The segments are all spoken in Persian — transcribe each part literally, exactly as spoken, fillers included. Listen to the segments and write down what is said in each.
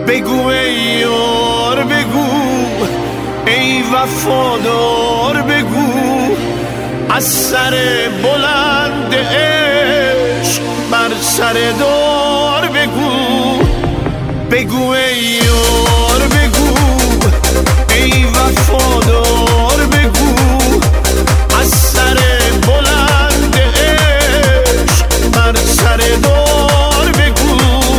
بگو ای یار بگو، ای وفادار بگو، از سر بلند عشق بر سر دار بگو. بگو ای یار بگو، ای وفادار بگو، از سر بلند عشق بر سر دار بگو.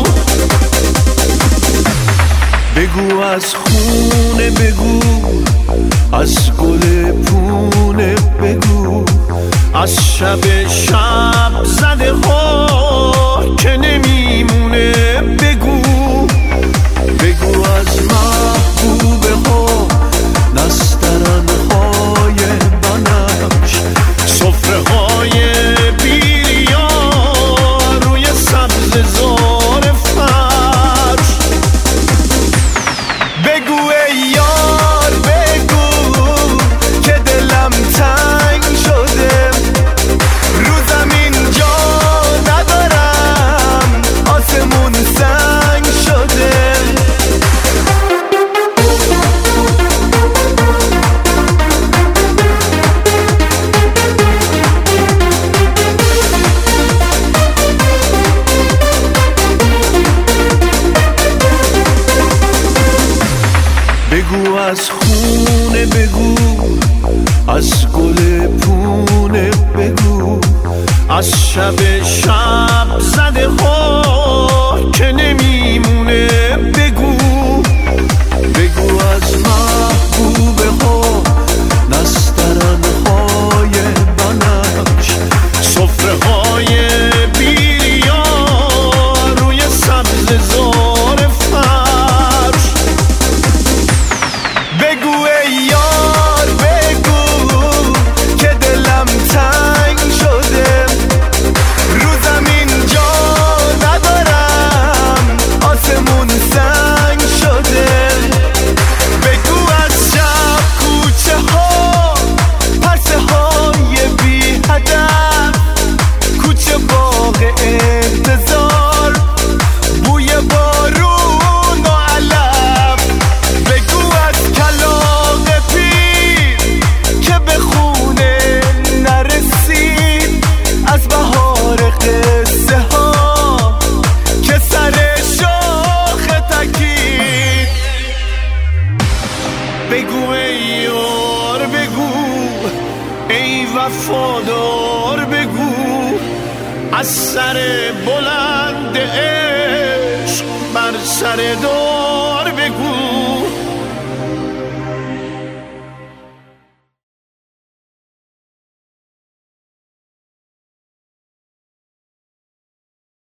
بگو از خونه بگو، از گل پونه بگو، از شب شب زده ها که نمیمونه بگو. بگو از محبوبه ها، نسترن های بنفش، سفره های بیریا روی سبز زار فرش. بگو ای یار بگو که دلم تنگ شده، رو زمین جا ندارم، آسمون سنگ شده. بگو از خونه بگو، از گل پونه بگو، از شب شب زده ها که نمیمونه بگو. بگو از محبوبه ها، نسترن های بنفش، سفره های بیریا روی سبز زار فرش. بگو ای یار بگو که دلم تنگ شده، رو زمین جا ندارم، آسمون سنگ شده. بگو از شب کوچه ها، پرسه های بی هدف، کوچه باغ انتظار، بوی بارون و علف. بگو از کلاغ پیر که به خونه نرسید، از بهار قصه ها که سر شاخ تکید. بگو ای یار بگو، ای وفادار بگو، از سر بلند عشق بر سر دار